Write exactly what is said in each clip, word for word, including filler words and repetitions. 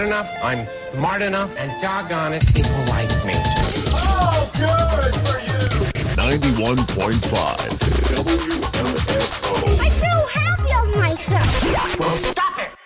enough, I'm smart enough, and doggone it, people like me. Oh, good for you! ninety-one point five W M F O. I feel happy of myself. Well, stop it!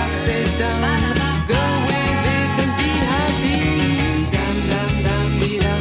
Go with it and be happy. Dum dum dum dee dum.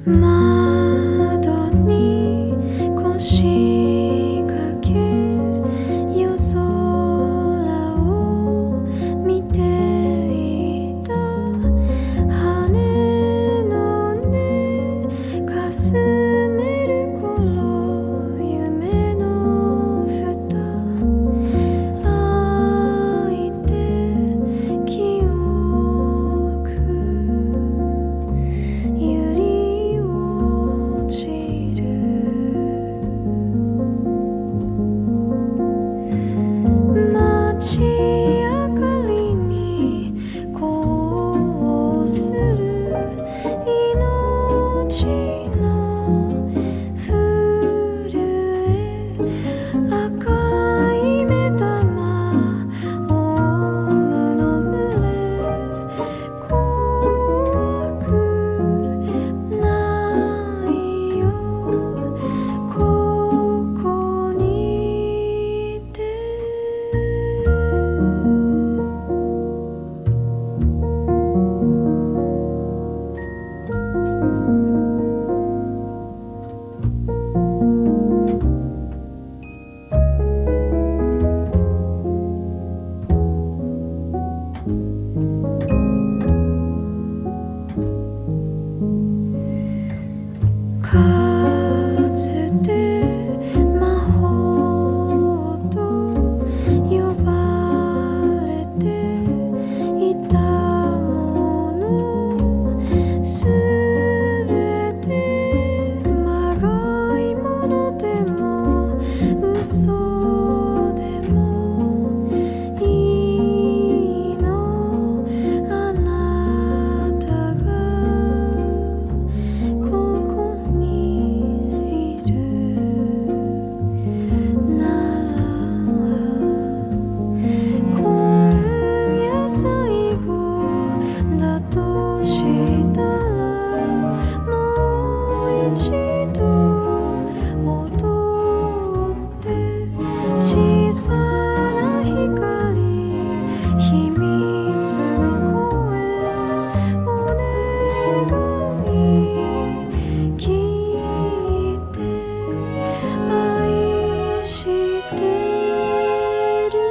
窓に腰掛け夜空を見ていた羽のねかすめる頃夢の蓋開いて記憶揺り落ちる街明かりにこうする命の震え赤い目玉オウムの群れ怖くないよここにいてかつて魔法と呼ばれていたものすべてまがいものでも嘘でもいいのあなたがここにいるなら今夜最後だとしたらもう一度踊って小さな光秘密の声お願い聞いて愛してる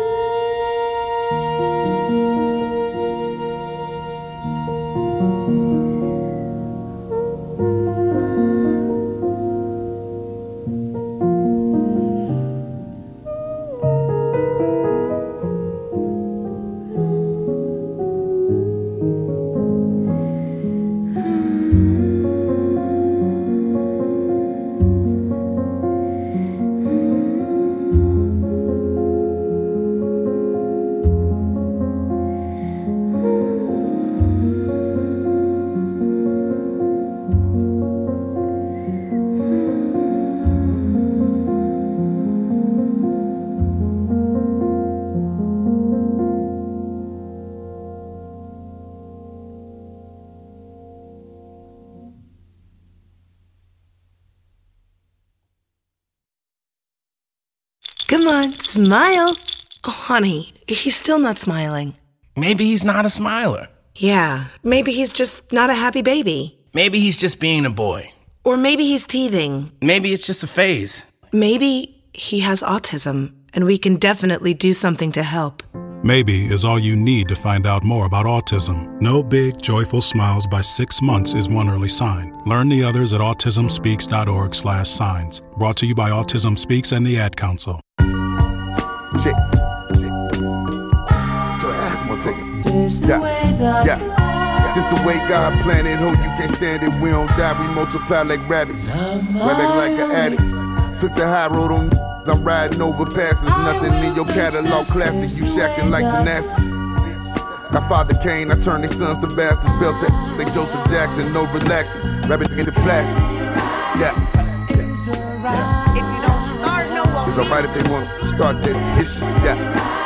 Come on, smile. Oh, honey, he's still not smiling. Maybe he's not a smiler. Yeah, maybe he's just not a happy baby. Maybe he's just being a boy. Or maybe he's teething. Maybe it's just a phase. Maybe he has autism, and we can definitely do something to help. Maybe is all you need to find out more about autism. No big, joyful smiles by six months is one early sign. Learn the others at autismspeaks.org slash signs. Brought to you by Autism Speaks and the Ad Council. Shit. Shit. So asthma taking. Yeah. Yeah. This the way God planned it. Hope you can't stand it. We don't die. We multiply like rabbits. Right back like an addict. Took the high road on. I'm riding over passes. Nothing in your catalog classic. You shacking like Tenacious. My father Kane, I turned their sons to bastards. Built that like Joseph Jackson. No relaxing. Rabbits into plastic. Yeah. If you don't start, no one. It's alright if they want to start that this shit. Yeah.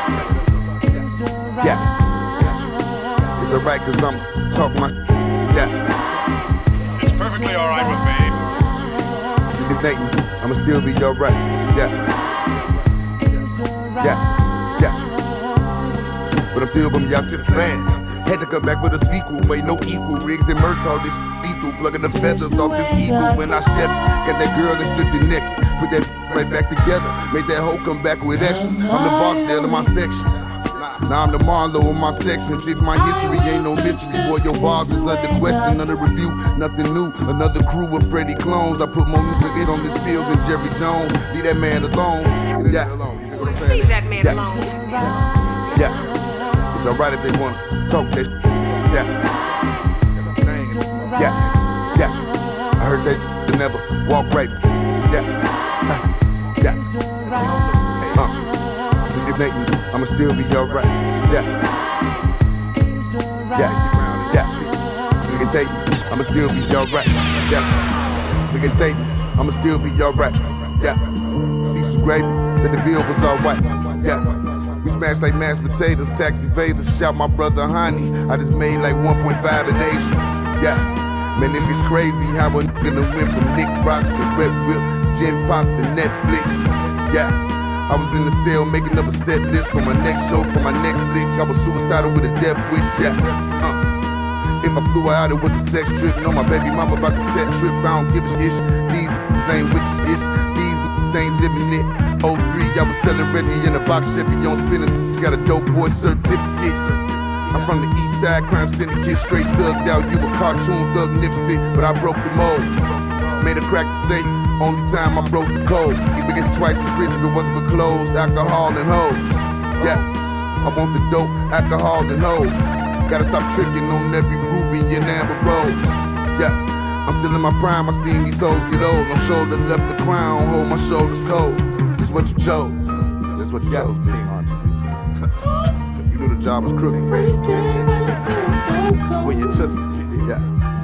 Yeah. It's alright cause I'm talking my. Yeah. It's perfectly alright with me. Just Nathan, I'ma still be alright. Yeah. Yeah. Yeah. But I'm still gonna be out just saying. Had to come back with a sequel, made no equal. Riggs and Murtaugh, this lethal. Plugging the feathers off this eagle when I chef it. Got that girl that stripped it naked. Put that right back together. Made that hoe come back with extra. I'm the Barksdale in my section. Now I'm the Marlowe in my section. If my history ain't no mystery, boy, your bars is under question, under review. Nothing new, another crew of Freddie clones. I put more music in on this field than Jerry Jones. Leave that man alone. Yeah, leave that man yeah. alone. Yeah, it's alright if they wanna talk that. Yeah, yeah, yeah. I heard they never walk right. Yeah, yeah. Uh, Sister Nathan, I'ma still be alright. Yeah, yeah, yeah. Sister Nathan, I'ma still be alright. Yeah, Sister Nathan, I'ma still be alright. Yeah, Cecil Gravy, the DeVille was alright. Yeah. We smashed like mashed potatoes, taxi evaders. Shout my brother Honey, I just made like one point five in Asia. Yeah, man, this is crazy how a nigga done went from Nick Rocks and Red Whip, Gin Pop to Netflix. Yeah, I was in the cell making up a set list for my next show, for my next lick. I was suicidal with a death wish. Yeah, uh. If I flew her out, it was a sex trip. No, my baby mama about to set trip. I don't give a shit. These niggas ain't with shit. These niggas ain't living it. oh three, I was selling Reggie in a box Chevy on spinners. Got a dope boy certificate. I'm from the east side, crime syndicate, straight thugged out. You a cartoon thug nipsey, but I broke the mold. Made a crack to say, only time I broke the code. You begin twice as rich if it wasn't for clothes, alcohol and hoes. Yeah, I want the dope, alcohol and hoes. Gotta stop tricking on every ruby and amber rose. Yeah, I'm still in my prime, I seen these hoes get old. My shoulder left the crown, hold my shoulders cold. This what you chose. This what you chose, Big Army. You knew the job was crooked. When you took it, yeah.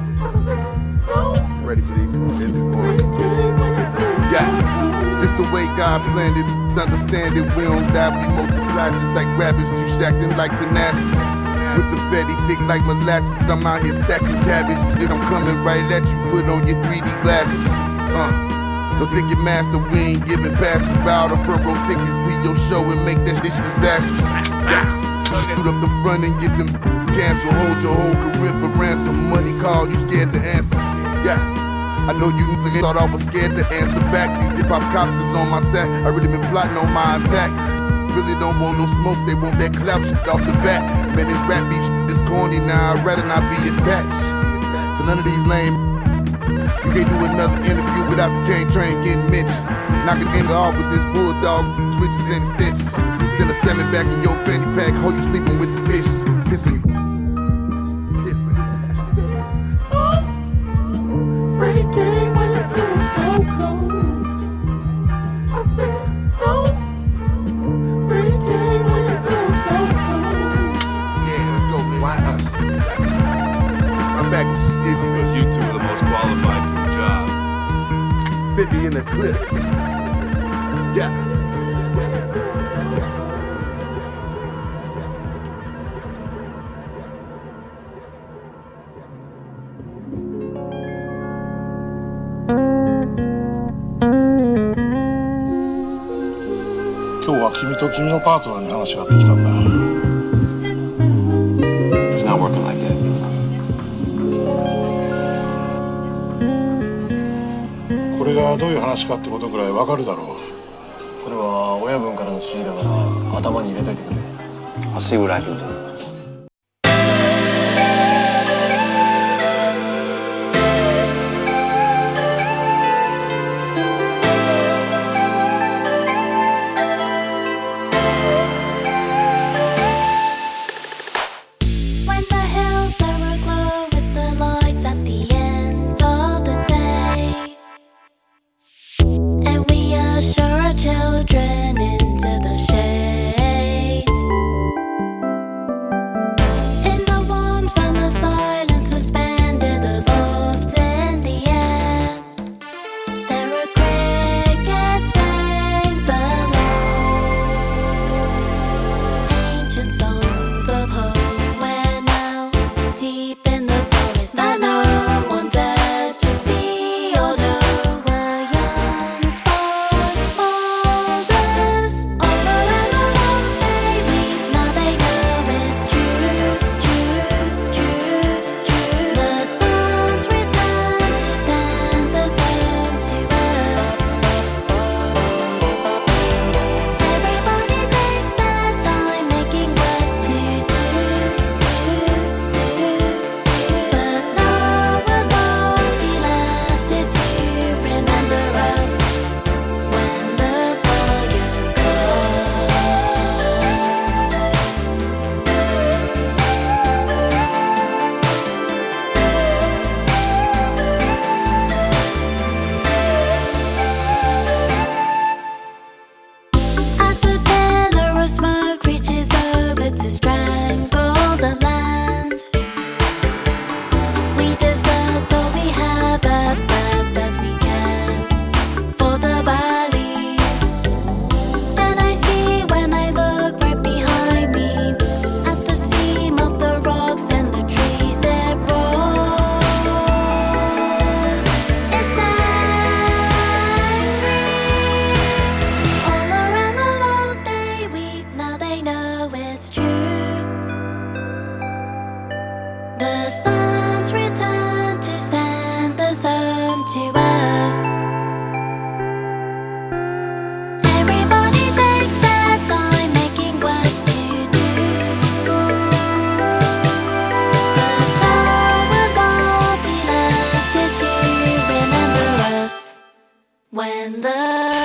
Ready for these? Yeah. This the way God planned it. Understand it, we don't die, we multiply just like rabbits. You shacking like Tenacious. With the fatty thick like molasses. I'm out here stacking cabbage. Shit, I'm coming right at you. Put on your three D glasses. Uh. Don't take your master, we ain't giving passes. Bow the front row tickets to your show and make that shit disastrous. Yeah. Shoot up the front and get them canceled. Hold your whole career for ransom. Money call, you scared to answer. Yeah. I know you niggas thought I was scared to answer back. These hip-hop cops is on my sack. I really been plotting on my attack. Really don't want no smoke, they want that clap shit off the bat. Man, this rap beef shit is corny now, I'd rather not be attached to none of these lame. You can't do another interview without the cane train getting mentioned. Knock it end off with this bulldog, switches and stitches. Send a salmon back in your fanny pack, how you sleeping with the fishes. Kissing you. Kissing you. Freddie came when you blew so cold. I said, no. Freddie came when you blew so cold. Yeah, let's go, man. Why us? I'm back. Because you two are the most qualified for the job. fifty in the clip. Yeah. 今日は君と君のパートナーに話があってきたんだ。It's not working like that. これがどういう話かってことぐらいわかるだろう。 これは親分からの指示だから頭に入れといてくれ。I'll see what I can do. When the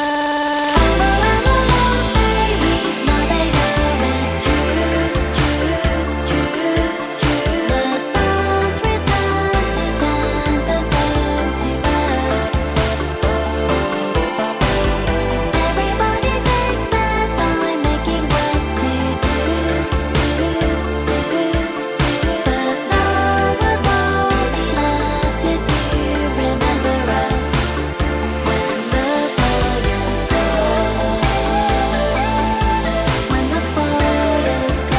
baby, now they know it's true, true, true, true. The stars return to send the home to earth. Everybody takes their time making work to do, do, do, do. But no one will be left here to remember us. When the photos go, when the photos go,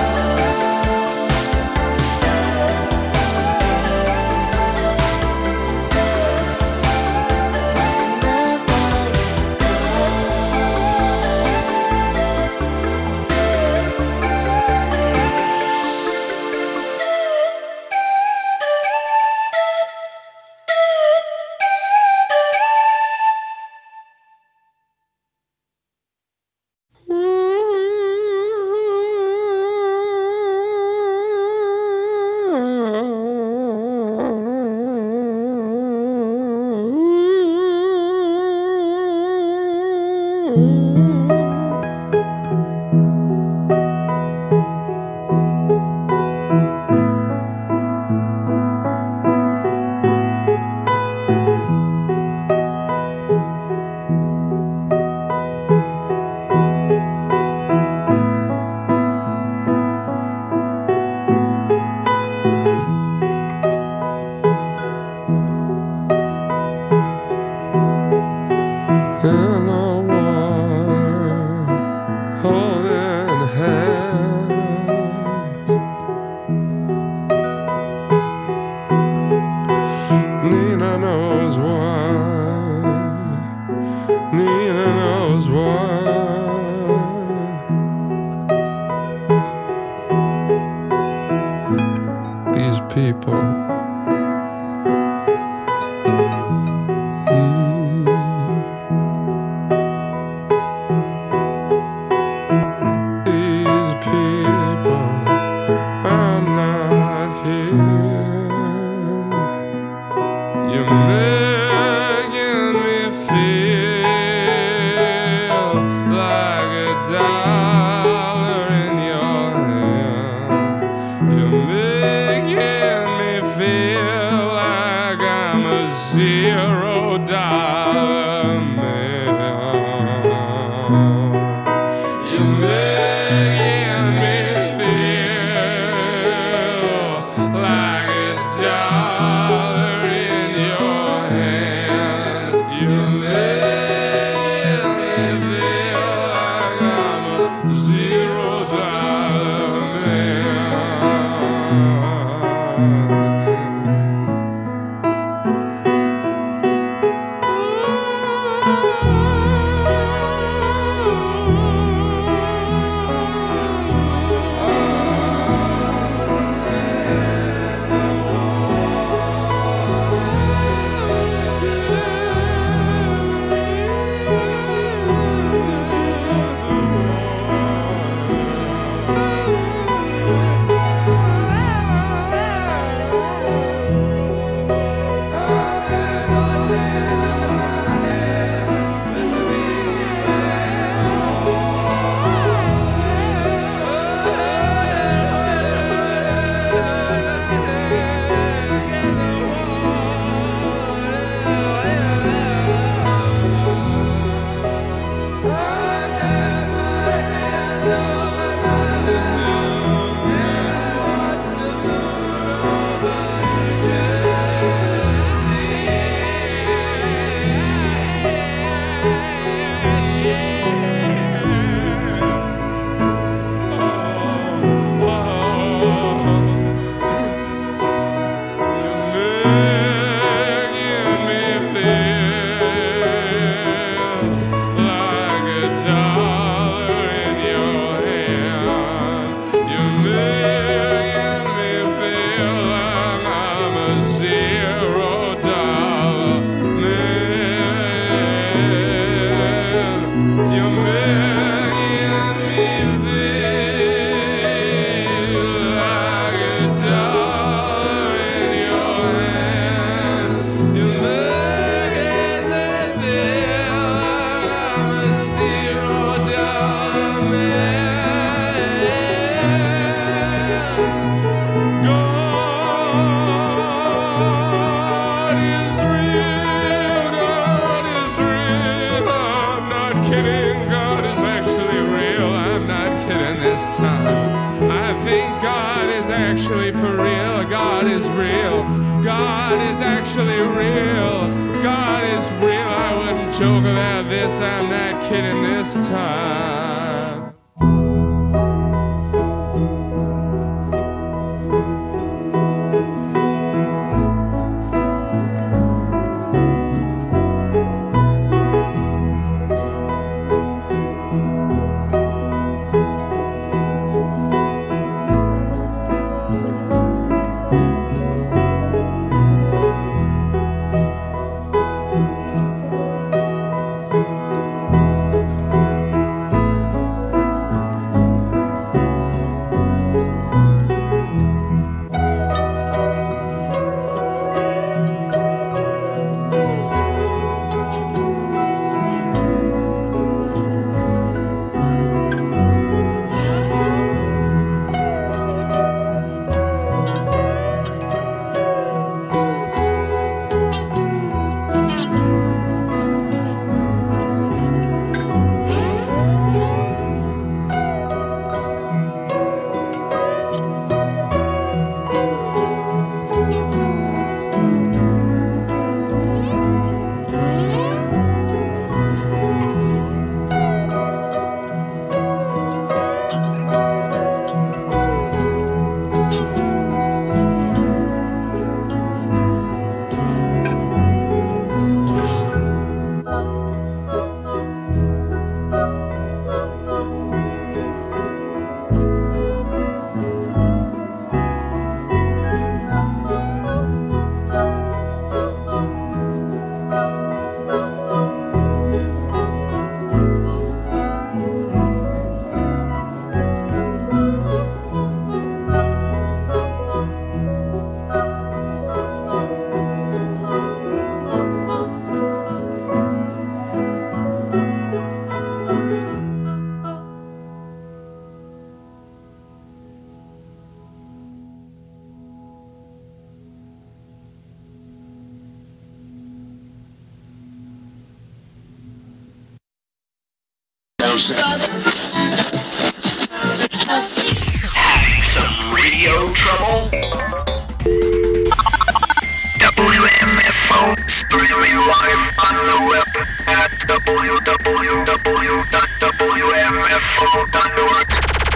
in the water, holding hands. Nina knows why. Nina knows why. These people. These people are not here. You're making me feel like a dollar in your hand. You're making me feel like I'm a zero dollar man. You're making me feel like a dollar in your hand. You're making me feel like I'm a zero dollar man. Ooh. God is actually real. God is real. I wouldn't joke about this. I'm not kidding this time. Some radio trouble? W M F O streaming live on the web at w w w dot w m f o dot org.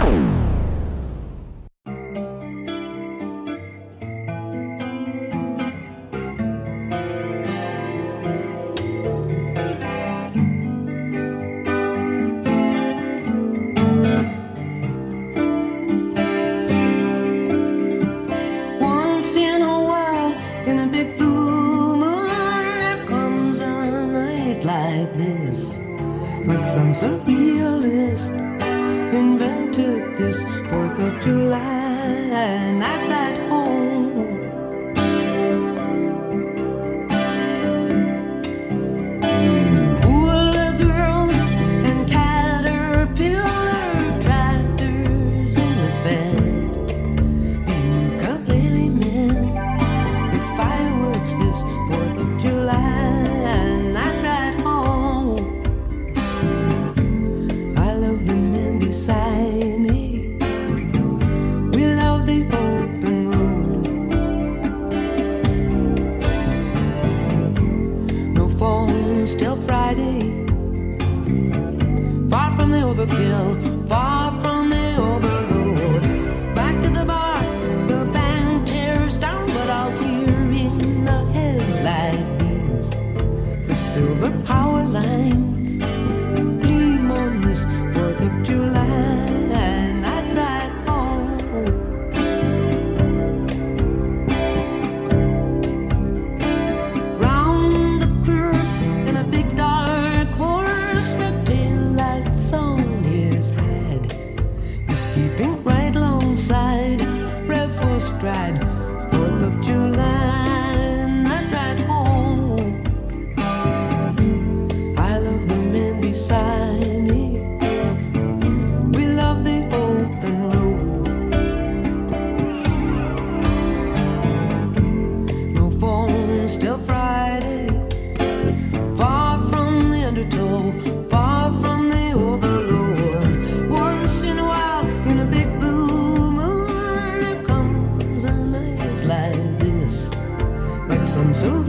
Some surrealist invented this fourth of July night at home. Hula girls and caterpillar tractors in the sand. The ukulele men with fireworks this fourth of July night at home. Beside me, we love the open road. No phones till Friday. Far from the overkill, far from the overload. Back to the bar, the band tears down, but I'll hear in the headlight beams the silver power lines gleam on this fourth of July. Stride, fourth of July, night ride home. I love the men beside me. We love the open road. No phones till Friday. Far from the undertow, far from the overload. Once in a while, in a big blue moon, there comes like this, like some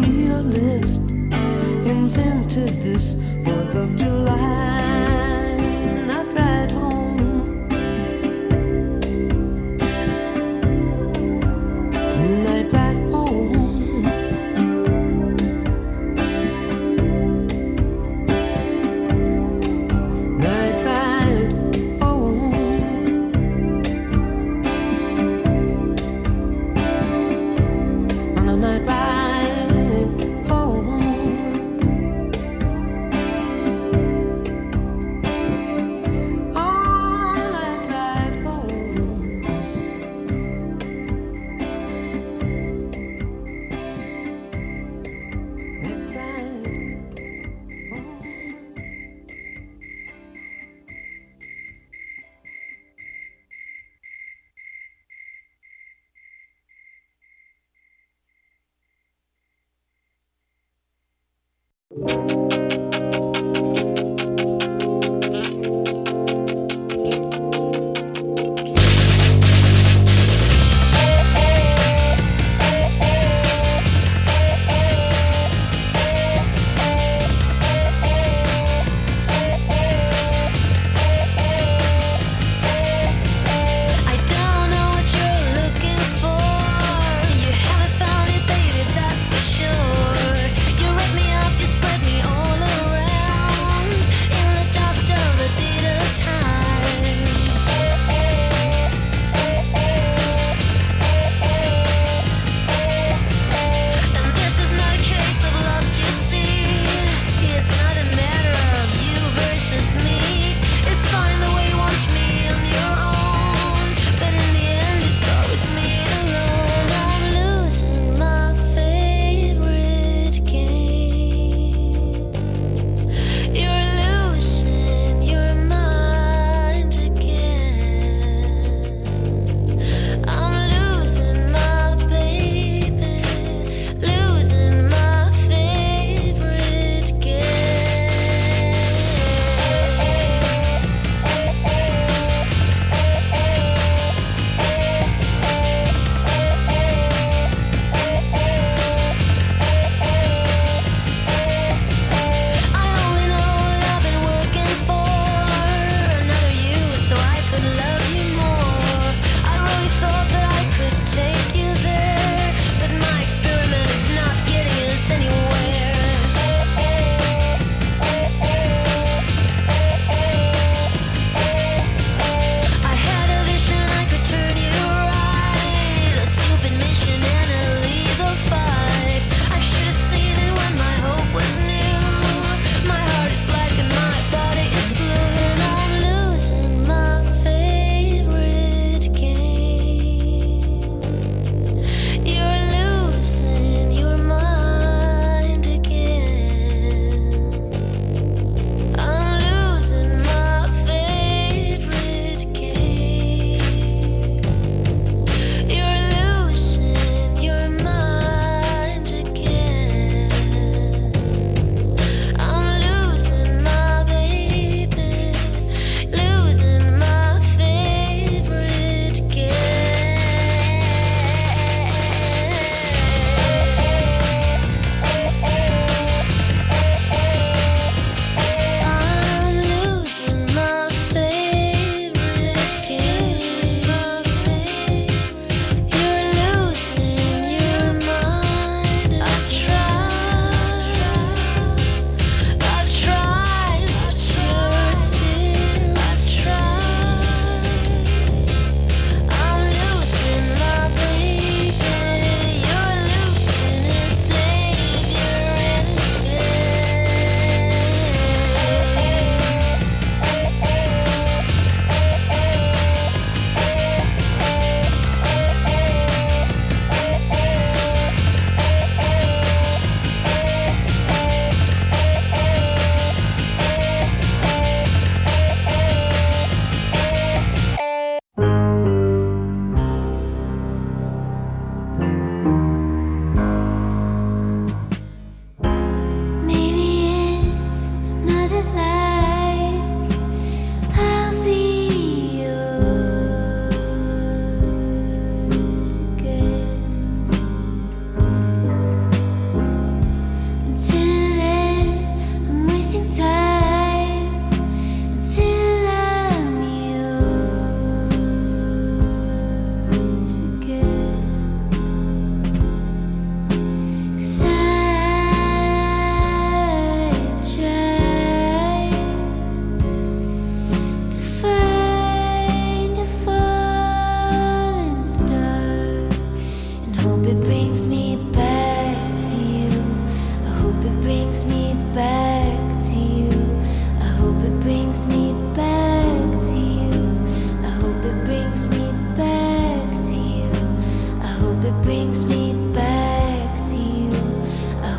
realist invented this Fourth of July night ride home. Night ride home. Night ride home. On a night ride home.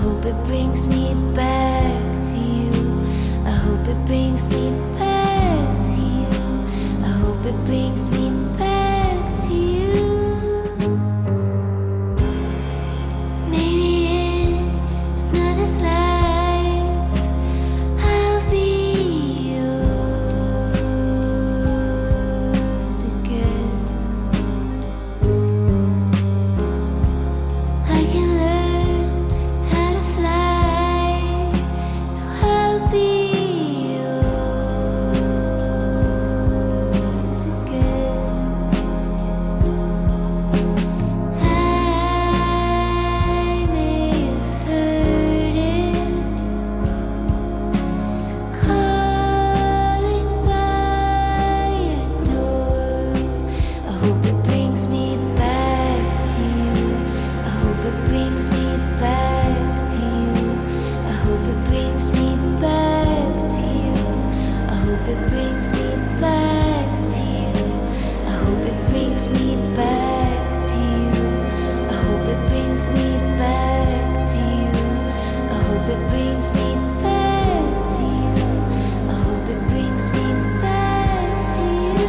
hope it brings me back to you. I hope it brings me back to you. I hope it brings me back to you. Maybe in another life I'll be yours again. I can learn how to fly, so I'll be yours again. I may have heard it calling by your door. I hope it brings me back to you. I hope it brings me back to you. I hope it brings me back to you. I hope it brings me back to you. I hope it brings me back to you. I hope it brings me back to you. I hope it brings me back to you. I hope it brings me back to you.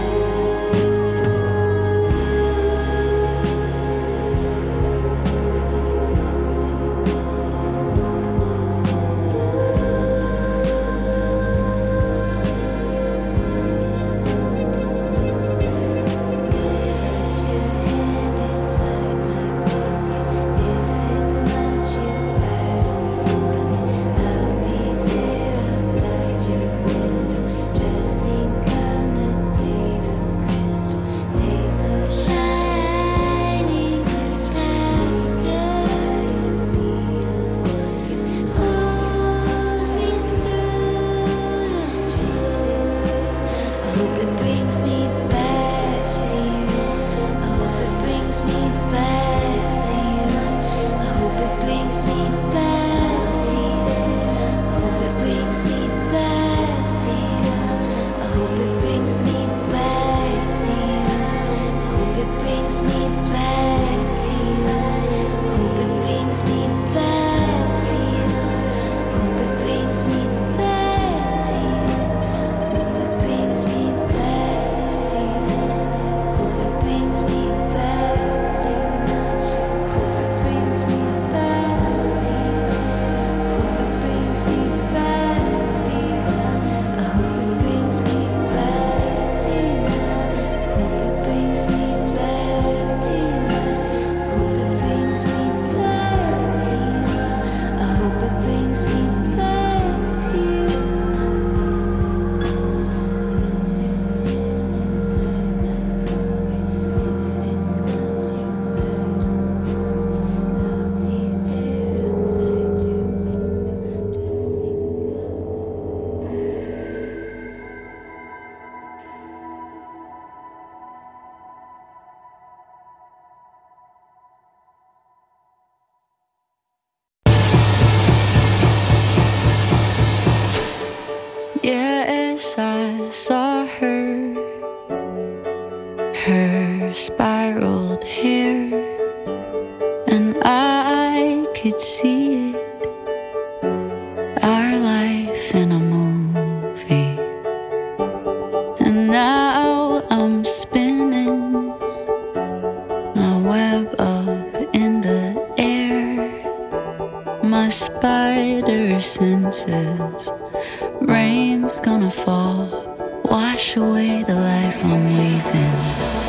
Yes, I saw her, her spiraled hair, and I could see it, our life in a movie. And now I'm spinning my web up in the air, my spider senses. Rain's gonna fall, wash away the life I'm weaving.